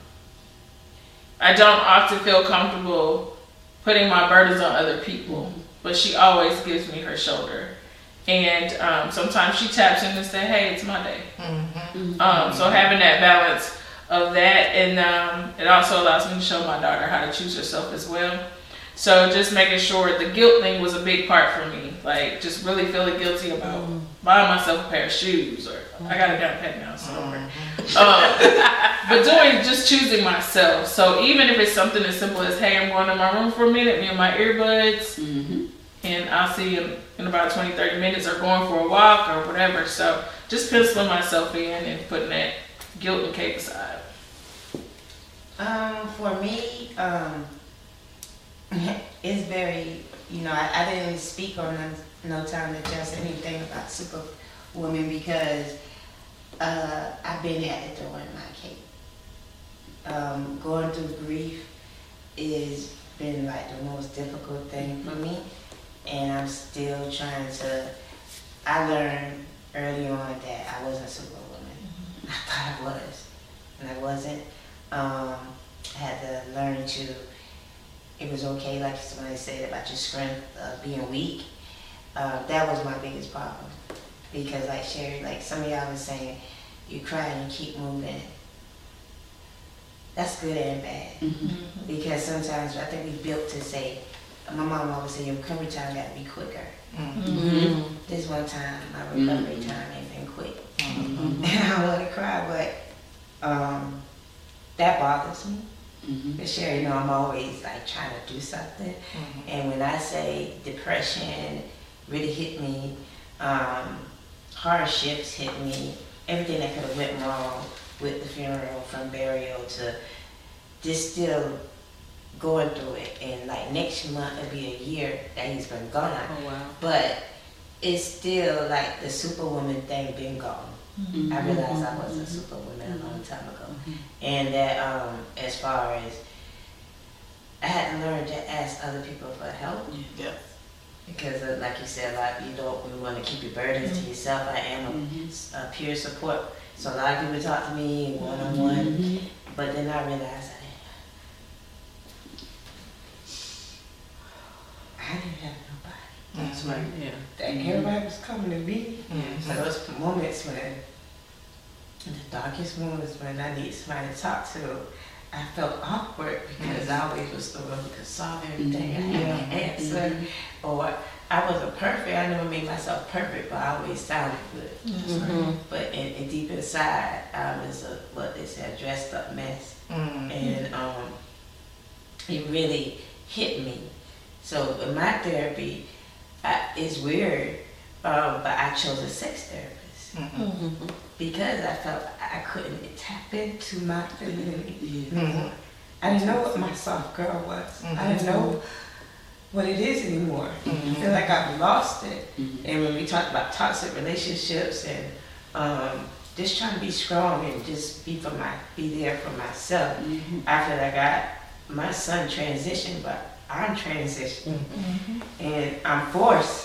I don't often feel comfortable putting my burdens on other people, but she always gives me her shoulder. And um, sometimes she taps in and says, hey, it's my day. Mm-hmm. Um, so having that balance of that, and um, it also allows me to show my daughter how to choose herself as well. So just making sure, the guilt thing was a big part for me. Like just really feeling guilty about mm-hmm. buying myself a pair of shoes, or mm-hmm. I got a down payment now, so don't worry. Um, but doing, just choosing myself. So even if it's something as simple as, hey, I'm going to my room for a minute, me and my earbuds, mm-hmm. and I'll see you in about twenty, thirty minutes, or going for a walk or whatever. So just penciling myself in and putting that guilt and cape aside. Um, for me, um, it's very, you know, I, I didn't speak on no, no time to just anything about Superwoman because uh, I've been at it during my cape. Um, going through grief has been like the most difficult thing for me, and I'm still trying to. I learned early on that I wasn't Superwoman. Mm-hmm. I thought I was, and I wasn't. Um, I had to learn about your strength of being weak. Uh, that was my biggest problem. Because like Sherry, like some of y'all was saying, you cry and you keep moving. That's good and bad. Mm-hmm. Because sometimes I think we built to say, my mom always said, your recovery time got to be quicker. Mm-hmm. This one time, my recovery mm-hmm. time ain't been quick. Mm-hmm. And I want to cry, but um, that bothers me. Mm-hmm. But Sherry, you know, I'm always like trying to do something. Mm-hmm. And when I say depression really hit me, um, hardships hit me, everything that could have went wrong with the funeral, from burial to just still going through it. And like next month it'll be a year that he's been gone. Oh, wow. But it's still like the superwoman thing been gone. Mm-hmm. I realized I was a superwoman mm-hmm. a long time ago. Mm-hmm. And that um, as far as I had to learn to ask other people for help. Yeah. Because uh, like you said, a lot of you don't really want to keep your burdens mm-hmm. to yourself. I am a, mm-hmm. a peer support. So a lot of people talk to me one-on-one. Mm-hmm. But then I realized I didn't have nobody. That's right. Yeah. That everybody was coming to me. Mm-hmm. So those moments when, the darkest moments when I need somebody to talk to, I felt awkward because mm-hmm. I always was the one who could solve everything. Mm-hmm. I had an answer. Mm-hmm. Or I wasn't perfect. I never made myself perfect, but I always sounded good. Mm-hmm. But in, in deep inside, I was a, what they say, a dressed up mess. Mm-hmm. And um, it really hit me. So in my therapy, I, it's weird, um, but I chose a sex therapist mm-hmm. because I felt I couldn't tap into my femininity anymore. Mm-hmm. I didn't know what my soft girl was. Mm-hmm. I didn't know what it is anymore. Mm-hmm. I feel like I've lost it. Mm-hmm. And when we talk about toxic relationships and um, just trying to be strong and just be for my, be there for myself, mm-hmm. I feel like I, my son transitioned, but I'm transitioning, mm-hmm. and I'm forced.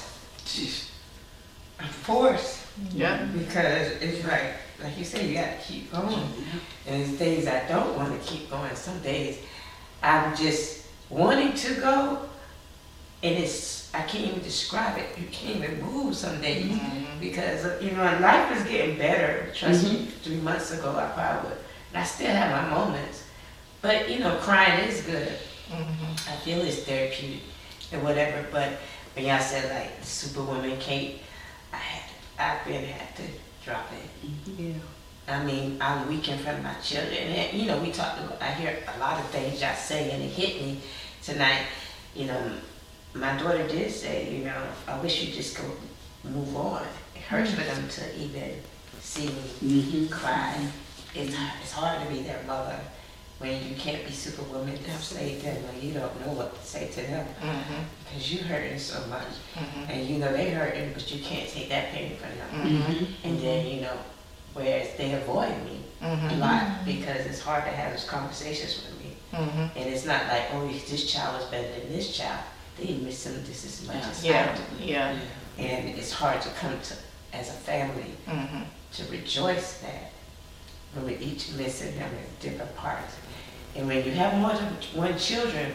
I'm forced. Yeah. Because it's like, like you say, you got to keep going. Mm-hmm. And there's days I don't want to keep going. Some days I'm just wanting to go, and it's I can't even describe it. You can't even move some days mm-hmm. because you know life is getting better. Trust mm-hmm. me. Three months ago I probably would, and I still have my moments. But you know, crying is good. Mm-hmm. I feel it's therapeutic and whatever, but when y'all said like the superwoman Kate, I had I've been had to drop it. Mm-hmm. Yeah. I mean, I'm weak in front of my children, and you know, we talked. I hear a lot of things y'all say, and it hit me tonight. You know, my daughter did say, you know, I wish you just go move on. It hurts mm-hmm. for them to even see me mm-hmm. cry. It's it's hard to be their mother when you can't be superwoman to say to them, when you don't know what to say to them mm-hmm. because you hurting so much, mm-hmm. and you know they hurting, but you can't take that pain from them. Mm-hmm. And then you know, whereas they avoid me mm-hmm. a lot because it's hard to have those conversations with me, mm-hmm. and it's not like, oh, this child is better than this child. They miss them just as much as yeah. I do. Yeah. And it's hard to come to as a family mm-hmm. to rejoice that when we each listen them in different parts. And when you have more than one children,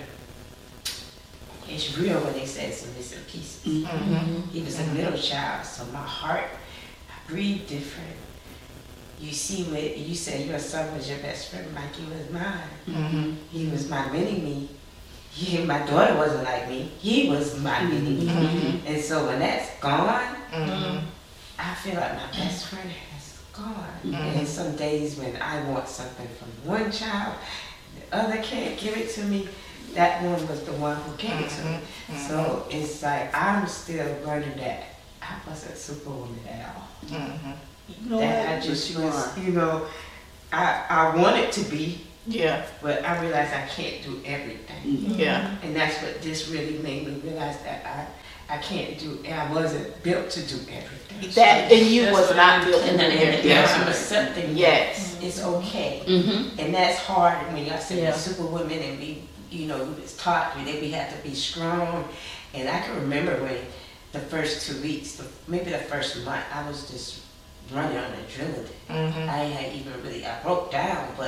it's real when they say some missing pieces. Mm-hmm. He was mm-hmm. a middle child, so my heart, I breathe different. You see, what you said your son was your best friend, Mikey was mine. Mm-hmm. He was my mini-me. He, my daughter wasn't like me. He was my mini-me. Mm-hmm. And so when that's gone, mm-hmm. I feel like my best friend has gone. Mm-hmm. And some days when I want something from one child, the other can't give it to me, that one was the one who gave it to me. Mm-hmm. So it's like I'm still learning that I wasn't superwoman at all. Mm-hmm. You know that I just you was, are. you know, I I wanted to be, yeah, but I realized I can't do everything. Mm-hmm. Yeah, and that's what this really made me realize that I I can't do. I wasn't built to do everything. That and you was not built to do everything. I'm accepting. Yes, mm-hmm. It's okay, mm-hmm. and that's hard when y'all say yeah. superwomen and we, you know, we was taught that we had to be strong, and I can remember when the first two weeks, the, maybe the first month, I was just running on adrenaline. Mm-hmm. I had even really, I broke down, but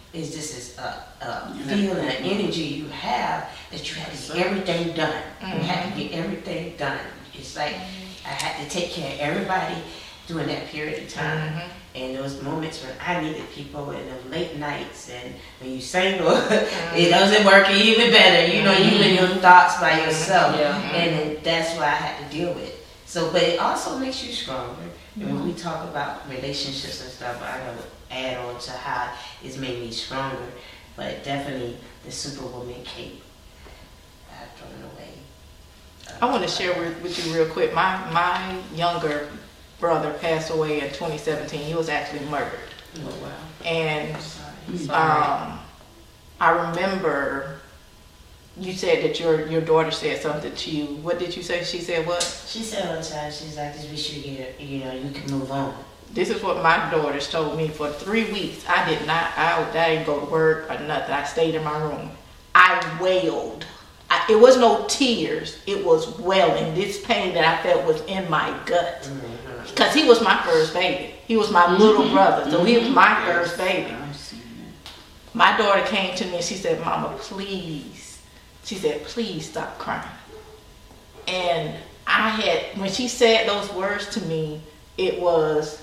it's just this uh, uh, feeling and energy you have that you have to get everything done. Mm-hmm. You have to get everything done. It's like I had to take care of everybody during that period of time. Mm-hmm. And those moments when I needed people and the late nights and when you single, mm-hmm. it doesn't work even better. You know, mm-hmm. you in your thoughts by yourself. Yeah. And then that's what I had to deal with. So, but it also makes you stronger. Mm-hmm. And when we talk about relationships and stuff, I gotta add on to how it's made me stronger. But definitely the Superwoman cape, I've thrown it away. I want to share with, with you real quick. My my younger brother passed away in twenty seventeen. He was actually murdered. Oh wow! And Sorry. um, I remember you said that your your daughter said something to you. What did you say? She said what? She said all the time. She's like, "Just wish you get, you know, you can move on." This is what my daughters told me. For three weeks, I did not. I, I didn't go to work or nothing. I stayed in my room. I wailed. I, it was no tears. It was wailing. This pain that I felt was in my gut. Because he was my first baby. He was my mm-hmm. little brother. So he was my first baby. My daughter came to me and she said, "Mama, please." She said, "Please stop crying." And I had, when she said those words to me, it was,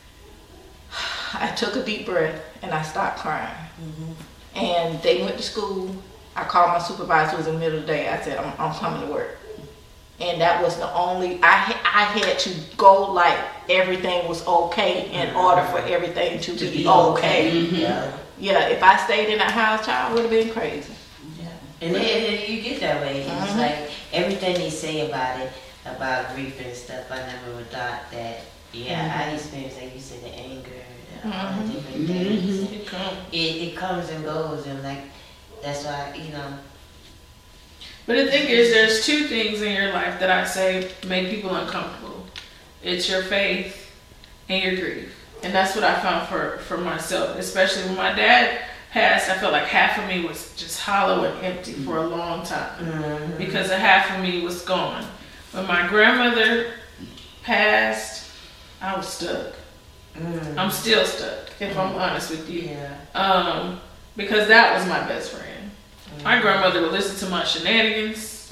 I took a deep breath and I stopped crying. Mm-hmm. And they went to school. I called my supervisor, who was in the middle of the day. I said, I'm, I'm coming to work. And that was the only, I, I had to go like everything was okay in order for everything to, to be, be okay. okay. Mm-hmm. Yeah. Yeah, if I stayed in that house, child, would have been crazy. Yeah. And then you get that way. Mm-hmm. It's like everything they say about it, about grief and stuff, I never would thought that, yeah, mm-hmm. I experienced, like you said, the anger, the, all mm-hmm. the different things. Mm-hmm. It, comes. It, it comes and goes, and like, that's why, you know. But the thing is, there's two things in your life that I say make people uncomfortable. It's your faith and your grief. And that's what I found for, for myself. Especially when my dad passed, I felt like half of me was just hollow and empty for a long time. Mm-hmm. Because a half of me was gone. When my grandmother passed, I was stuck. Mm-hmm. I'm still stuck, if mm-hmm. I'm honest with you. Yeah. Um, because that was my best friend. My grandmother would listen to my shenanigans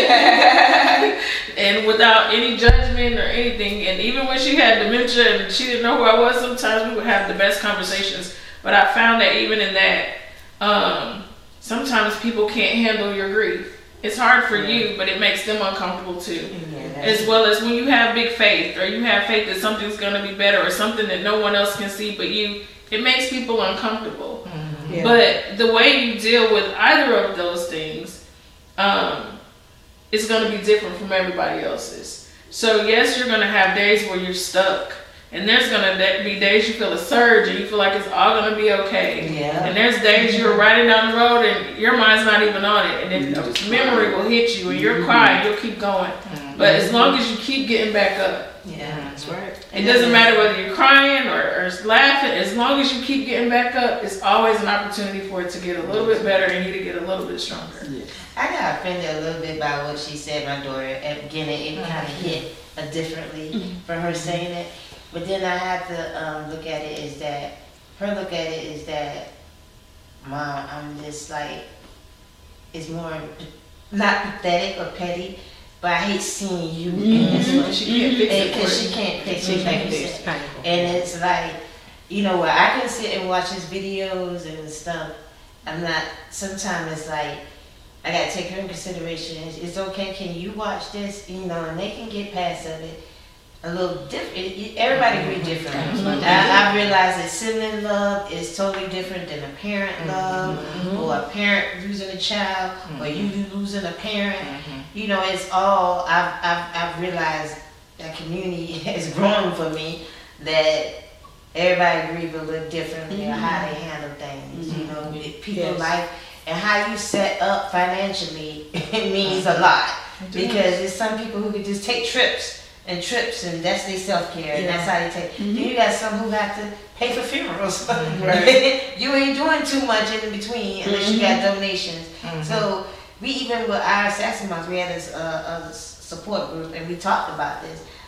and without any judgment or anything. And even when she had dementia and she didn't know who I was, sometimes we would have the best conversations. But I found that even in that, um, sometimes people can't handle your grief. It's hard for yeah. you, but it makes them uncomfortable too. Yeah, as well as when you have big faith or you have faith that something's going to be better or something that no one else can see but you, it makes people uncomfortable. Mm-hmm. Yeah. But the way you deal with either of those things um, is going to be different from everybody else's. So yes, you're going to have days where you're stuck. And there's going to be days you feel a surge and you feel like it's all going to be okay. Yeah. And there's days you're riding down the road and your mind's not even on it. And then the memory will hit you and you're crying, you'll keep going. Mm-hmm. But as long as you keep getting back up. Yeah, that's right. It doesn't matter whether you're crying or, or laughing. As long as you keep getting back up, it's always an opportunity for it to get a little bit better and you to get a little bit stronger. Yeah. I got offended a little bit by what she said, my daughter. At the beginning, it kind of hit uh, differently mm-hmm. for her saying it. But then I have to um, look at it is that, her look at it is that, Mom, I'm just like, it's more, not pathetic or petty, but I hate seeing you mm-hmm. in this way. She can't fix it. Because she can't fix it, like you said. And it's like, you know what, I can sit and watch his videos and stuff. I'm not, sometimes it's like, I gotta take her in consideration. It's, it's okay, can you watch this? You know, and they can get past of it. A little different. Everybody agree differently. Mm-hmm. I, I realize that sibling love is totally different than a parent mm-hmm. love, mm-hmm. or a parent losing a child, mm-hmm. or you losing a parent. Mm-hmm. You know, it's all. I've I've I've realized that community has grown for me. That everybody grieve a little differently mm-hmm. or how they handle things. Mm-hmm. You know, people's yes. life and how you set up financially. It means a lot because there's some people who could just take trips. And trips, and that's their self-care, and yeah. that's how they take. Mm-hmm. Then you got some who got to pay for funerals. Right. You ain't doing too much in between unless mm-hmm. you got donations. Mm-hmm. So we even with our Sassy Moms, we had this uh, uh, support group, and we talked about this.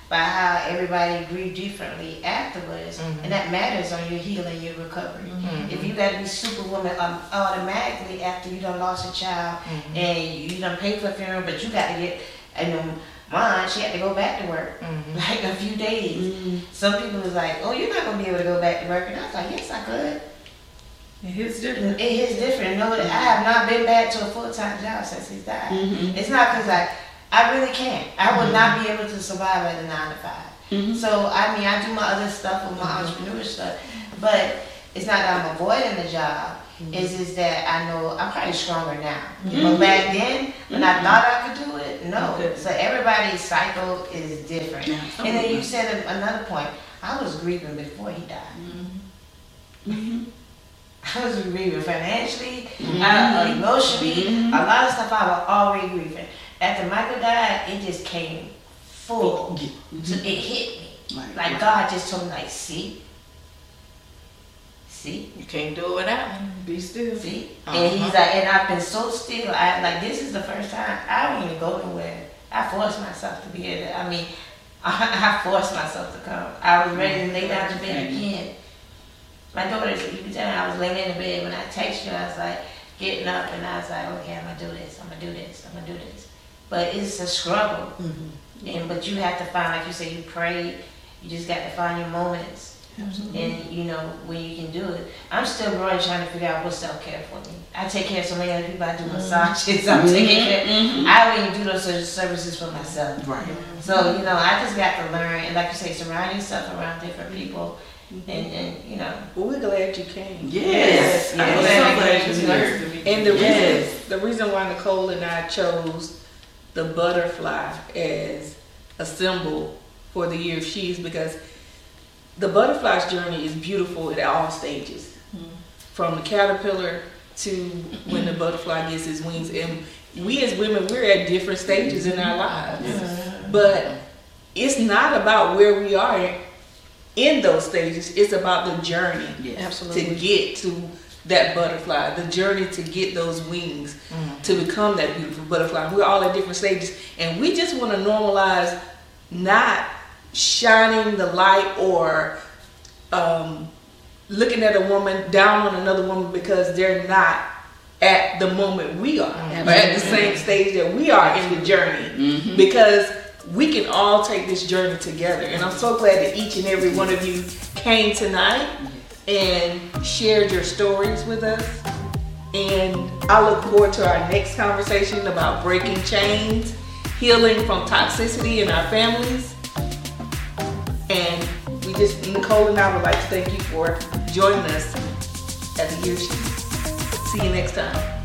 by how everybody grieve differently afterwards, Mhm. and that matters on your healing, your recovery. Mhm. If you got to be superwoman um, automatically after you done lost a child Mhm. and you done paid for a funeral, but you got to get, and um, mine, she had to go back to work Mhm. like a few days. Mm-hmm. Some people was like, "Oh, you're not gonna be able to go back to work," and I was like, "Yes, I could." It's different. It is different. No, I have not been back to a full time job since he died. Mhm. It's not because I, I really can't. I would not be able to survive at a nine to five. Mhm. So I mean, I do my other stuff with my entrepreneur stuff, but it's not that I'm avoiding the job. It's just that I know I'm probably stronger now. But back then, when I thought I could do it, no. So everybody's cycle is different. Yeah. And then you said another point. I was grieving before he died. Mhm. I was grieving financially, uh, emotionally, a lot of stuff I was already grieving. After Michael died, it just came full. So it hit me. Right. Like God just told me, like, see, see, You can't do it without him. Be still. see. Uh-huh. And he's like, and I've been so still. I like this is the first time I don't even go nowhere. I forced myself to be here. I mean, I, I forced myself to come. I was ready to lay down in bed again. My daughter, you can tell me I was laying in the bed when I texted you. I was like getting up, and I was like, okay, I'm gonna do this. I'm gonna do this. I'm gonna do this. But it's a struggle, and but you have to find, like you said, you prayed. You just got to find your moments, and you know when you can do it. I'm still growing, trying to figure out what's self care for me. I take care of so many other people. I do massages. I'm taking care. I don't even do those social services for myself. Right. So you know, I just got to learn, and like you say, surround yourself around different people. And, and you know, Well, we're glad you came. Yes. I'm Yes. glad So you glad came you tonight. here. And the Yes. reason, the reason why Nicole and I chose the butterfly as a symbol for the year of she is because the butterfly's journey is beautiful at all stages, from the caterpillar to when the butterfly gets its wings. And we as women, we're at different stages in our lives, but it's not about where we are in those stages. It's about the journey Yes. to get to that butterfly, the journey to get those wings, to become that beautiful butterfly. We're all at different stages, and we just want to normalize not shining the light or um, looking at a woman down on another woman because they're not at the moment we are, or at the same stage that we are in the journey, because we can all take this journey together. And I'm so glad that each and every one of you came tonight and shared your stories with us. And I look forward to our next conversation about breaking chains, healing from toxicity in our families. And we just, Nicole and I would like to thank you for joining us at the Year She. See you next time.